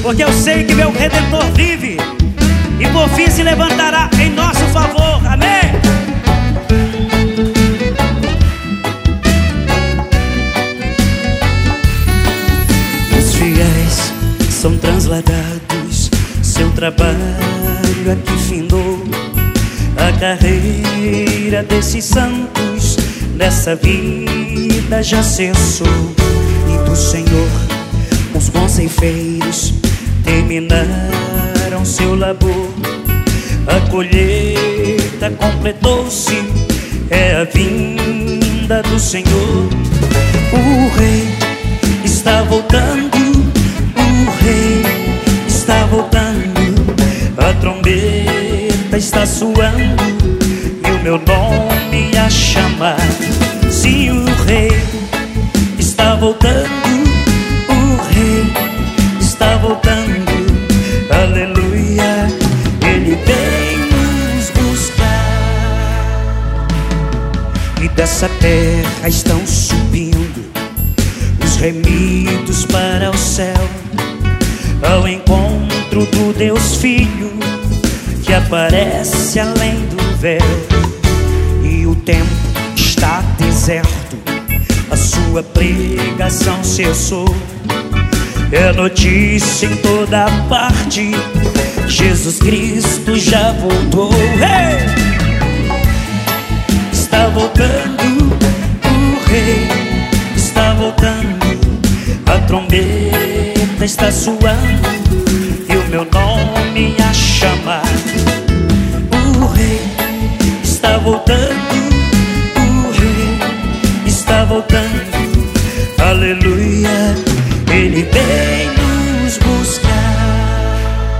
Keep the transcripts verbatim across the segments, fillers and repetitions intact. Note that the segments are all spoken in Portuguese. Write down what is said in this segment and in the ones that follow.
porque eu sei que meu Redentor vive e por fim se levantará em nosso favor. Amém? Os fiéis são transladados, seu trabalho aqui findou. A carreira desses santos nessa vida já cessou. E do Senhor os bons ceifeiros terminaram seu labor. A colheita completou-se, é a vinda do Senhor. O Rei está voltando, o Rei está voltando. A trombeta está soando e o meu nome a chamar. Sim, o Rei está voltando, o Rei está voltando. Aleluia, Ele vem nos buscar. E dessa terra estão subindo os remidos para o céu, ao encontro do Deus Filho que aparece além do véu. E o tempo está deserto, a sua pregação cessou. É notícia em toda parte, Jesus Cristo já voltou. Hey! Está voltando, o Rei está voltando. A trombeta está soando e o meu nome a chamar. O Rei está voltando, o Rei está voltando. Aleluia, Ele vem nos buscar.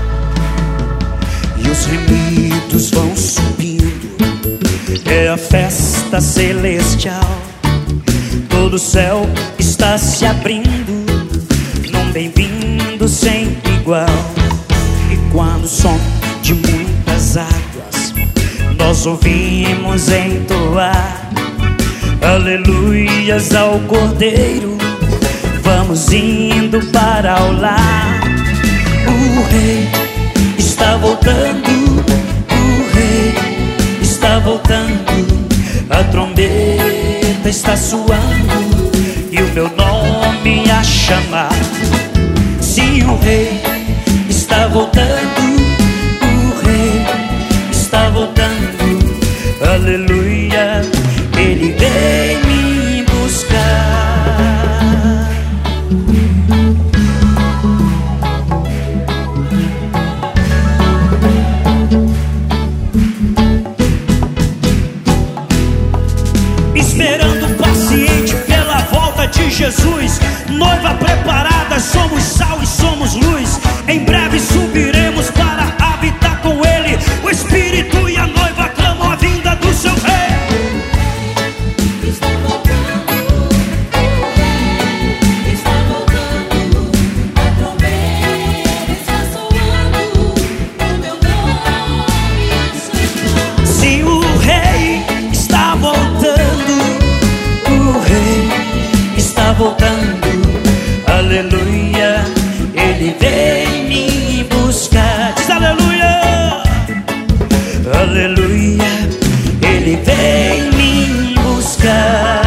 E os remidos vão subindo, é a festa celestial. Todo o céu está se abrindo num bem-vindo sempre igual. E quando o som de muitas águas nós ouvimos entoar aleluias ao Cordeiro, vamos indo para o lar. O Rei está voltando, o Rei está voltando. A trombeta está soando e o meu nome a chamar. Sim, o Rei está voltando, o Rei está voltando. Aleluia, Ele vem me buscar. Esperando paciente pela volta de Jesus, noiva preparada, somos sal e somos luz. Em breve subiremos para habitar com Ele. O Espírito e a noiva clamam a vinda do seu Rei. Está voltando, o Rei está voltando. A trombeta está soando, o meu nome a chamar. Se o Rei está voltando, o Rei está voltando. Aleluia, Ele vem me buscar. Diz aleluia, aleluia, Ele vem me buscar.